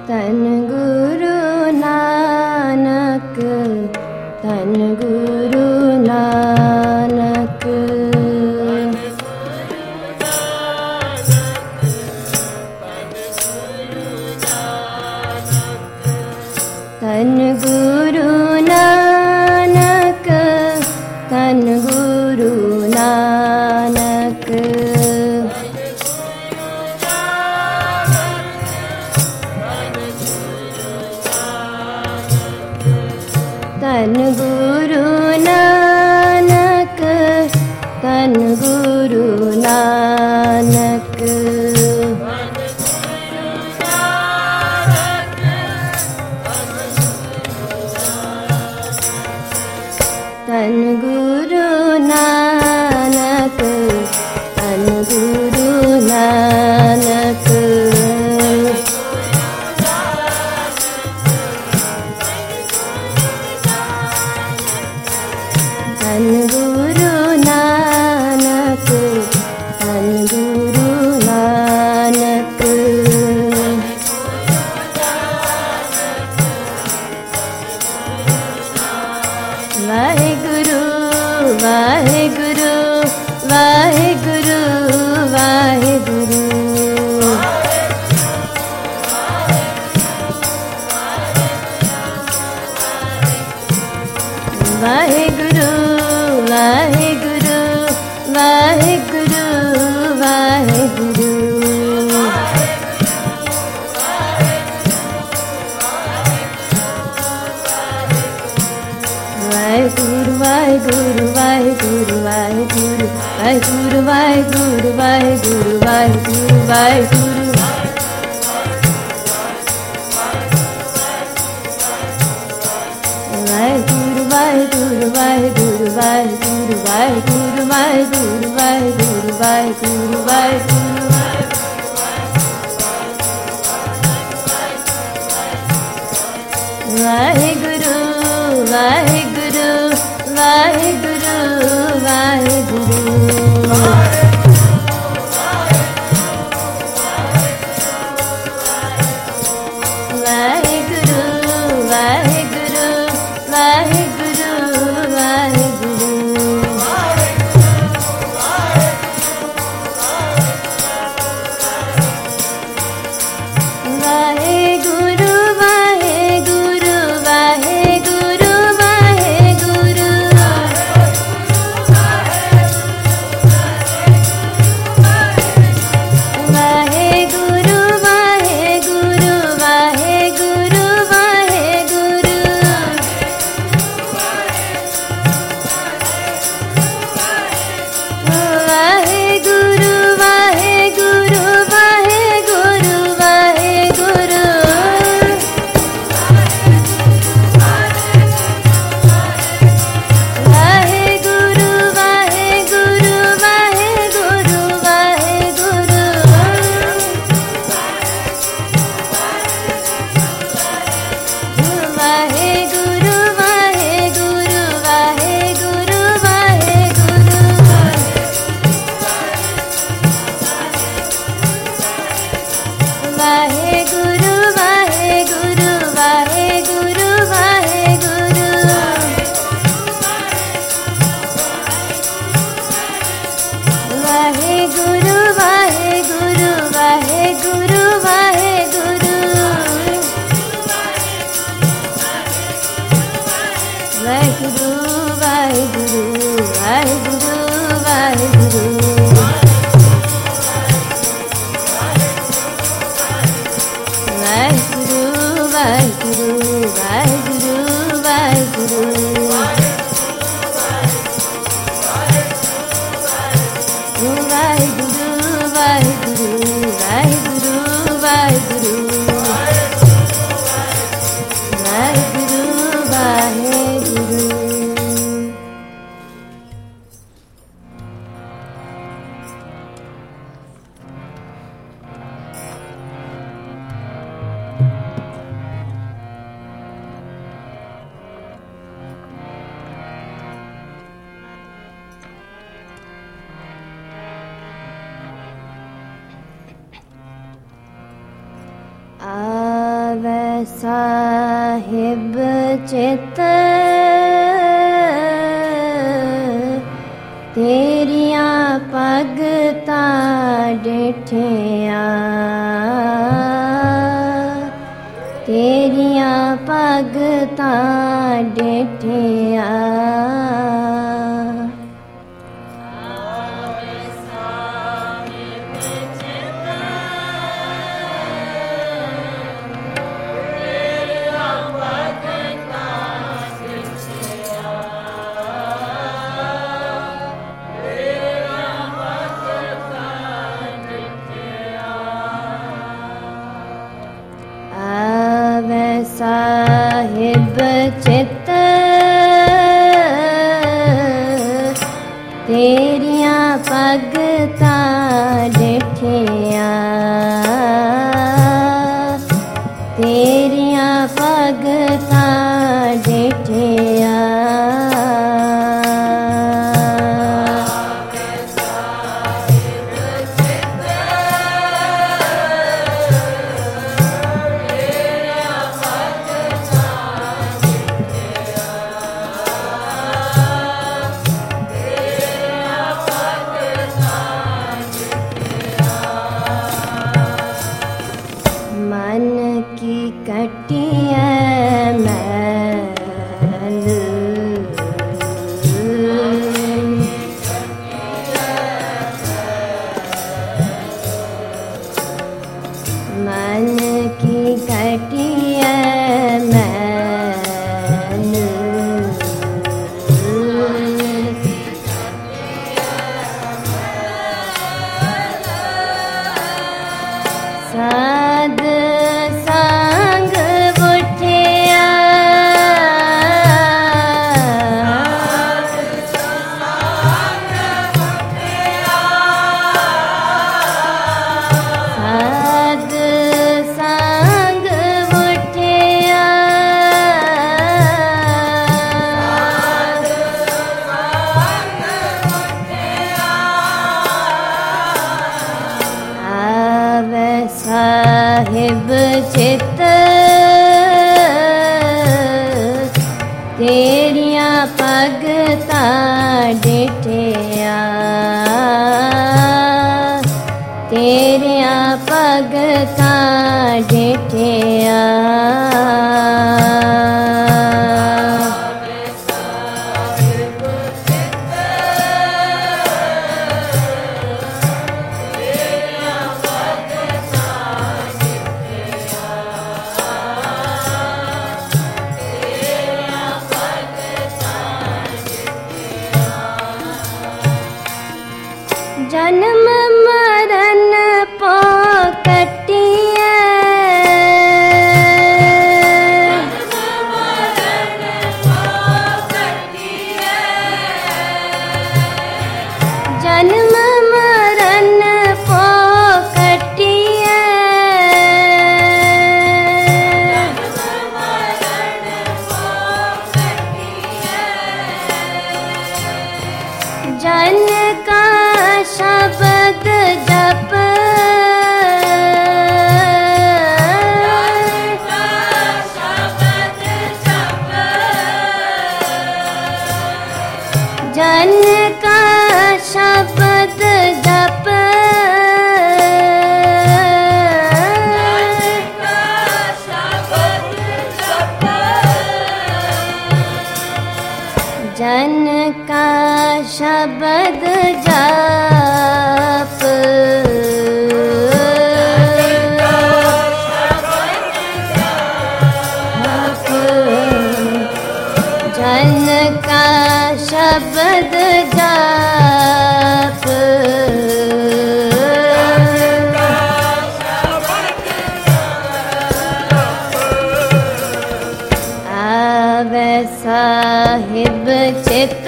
धन गुरु नानक, धन गुरु नानक। धन गुरु नानक, धन गुरु नानक। धन गुरु नानक, धन गुरु नानक। धन गुरु नानक, धन गुरु नानक। धन गुरु नानक, धन गुरु नानक। वाहेगुरु वाहेगुरु वाहेगुरु वाहेगुरु। वाहेगुरु वाहेगुरु वाहेगुरु वाहेगुरु। वाहेगुरु वाहेगुरु वाहेगुरु वाहेगुरु वाहेगुरु वाहेगुरु वाहेगुरु वाहेगुरु वाहेगुरु। वाहेगुरु वाहेगुरु वाहेगुरु वाहेगुरु वाहेगुरु वाहेगुरु वाहेगुरु वाहेगुरु वाहेगुरु। वाहेगुरु वाहेगुरु वाहेगुरु वाहेगुरु। वाहेगुरु वाहेगुरु वाहेगुरु वाहेगुरु। वाहेगुरु वाहेगुरु वाहेगुरु वाहेगुरु। वाहेगुरु वाहेगुरु वाहेगुरु वाहेगुरु। वाहेगुरु वाहेगुरु वाहेगुरु वाहेगुरु। वाहेगुरु वाहेगुरु वाहेगुरु वाहेगुरु। वाहेगुरु वाहेगुरु वाहेगुरु वाहेगुरु। वाहेगुरु वाहेगुरु वाहेगुरु वाहेगुरु। वाहेगुरु वाहेगुरु वाहेगुरु वाहेगुरु। वाहेगुरु वाहेगुरु वाहेगुरु वाहेगुरु। वाहेगुरु वाहेगुरु वाहेगुरु वाहेगुरु। वाहेगुरु वाहेगुरु वाहेगुरु वाहेगुरु। वाहेगुरु वाहेगुरु। साहिब चित तेरियां भगतां डिठिया तेरियां भगतां डिठिया साहिब चित तेरियां भगतां डिठिया तेरियां भगतां डिठिया मन की कटिया मैल मन की कटिया मैल साध संग उठिया साध संग उठिया आवे साहिब चित तेरियां भगतां डिठिया तेरियां भगतां डिठिया जन्म मरण पोकटिया जन्म मरण पोकटिया जन का शब्द जप जन का शब्द जप जन का शब्द जाप जन का शब्द जाप आवे साहिब चित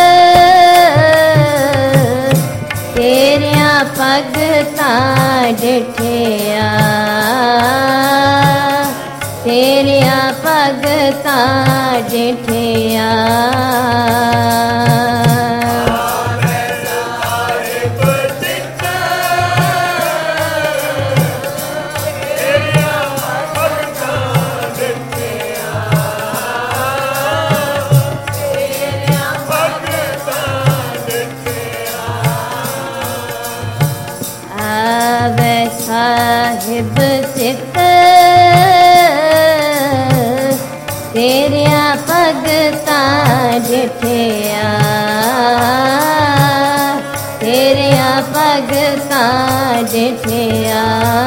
तेरियां भगतां डिठिया तेरियां भगतां डिठिया चित तेरिया भगता डिठिया तेरिया भगता डिठिया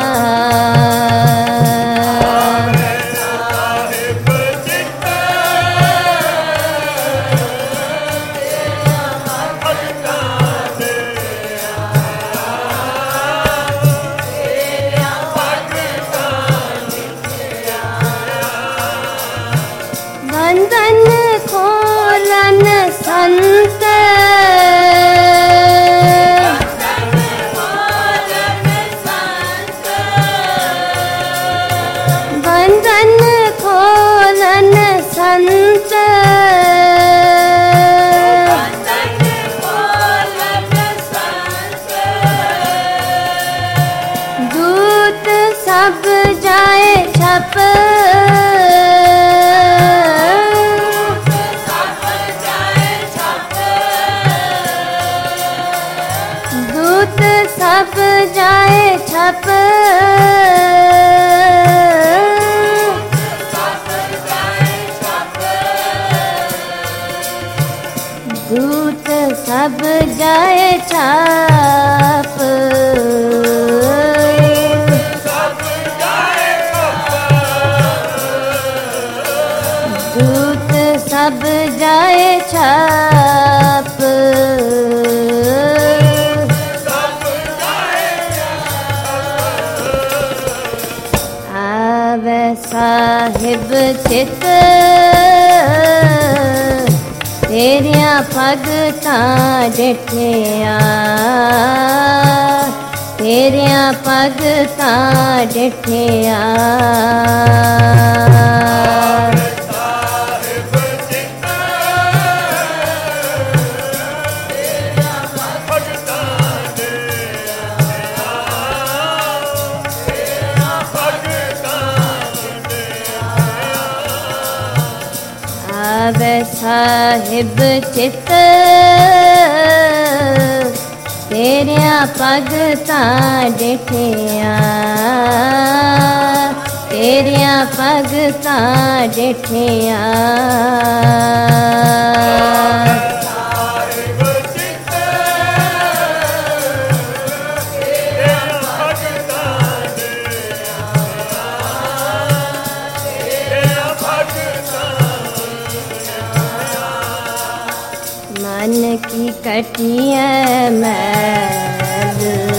बंधन खोलन संत बंधन खोलन संत दूत सब जाए छप सब जाए छप दूत सब जाए छप दूत सब जाए छप साहिब चित तेरिया भगता डिठिया तेरिया भगता डिठिया साहिब चित तेरिया भगता डिठिया तेरिया भगता डिठिया मन की कटिया मैल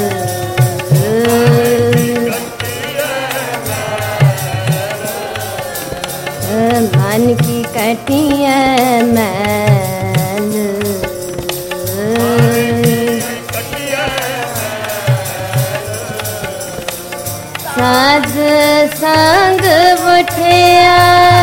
मन की कटिया मैल साध संग उठिया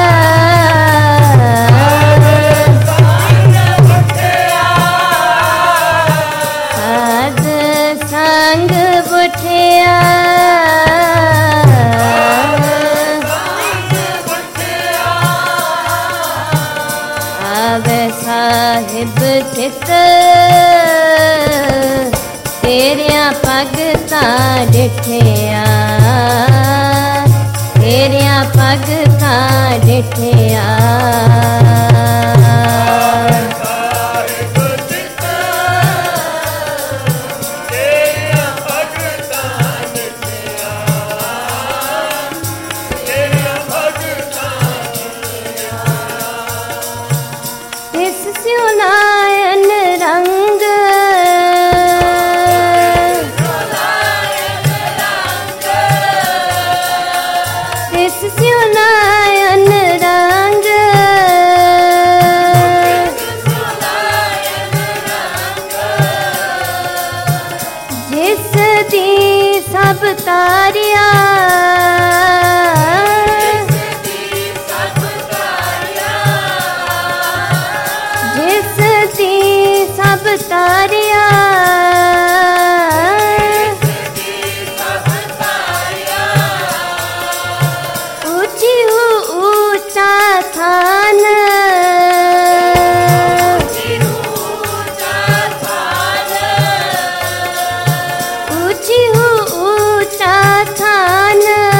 संग उठिया आवे साहिब चित तेरिया भगता डिठिया तेरिया भगता डिठिया नायन रंग तिस नायन रंग जिस दी सब तारिया सब तारिया ऊंची ऊंचा थान ऊंची ऊंचा थान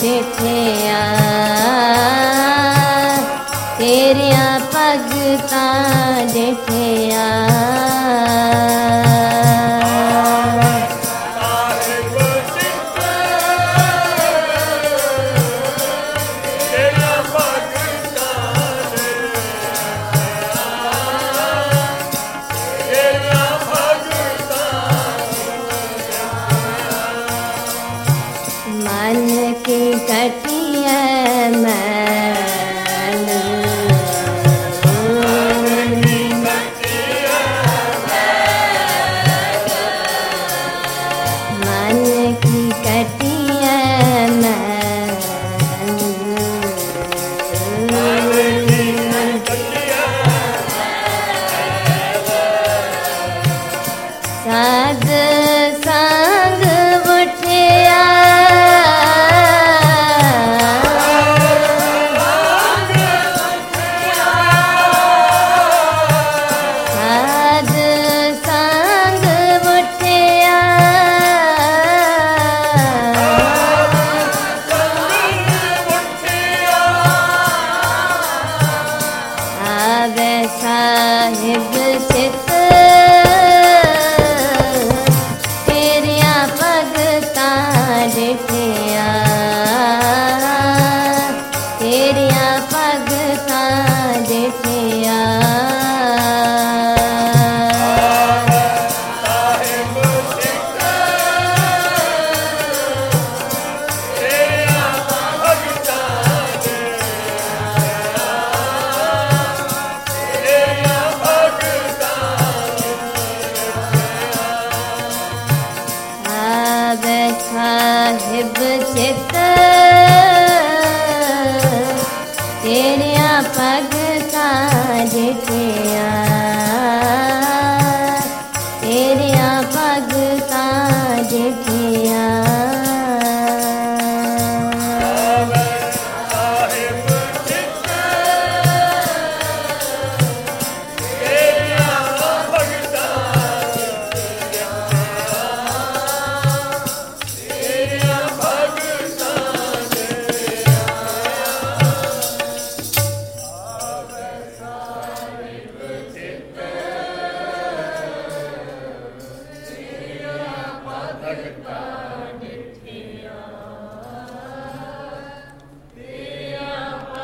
साध संग उठिया साध संग उठिया आवे साहिब चित तेरिया भगतां डिठिया तेरिया भगतां डिठिया आवे साहिब चित तेरिया भगतां डिठिया तेरिया भगतां डिठिया भगतां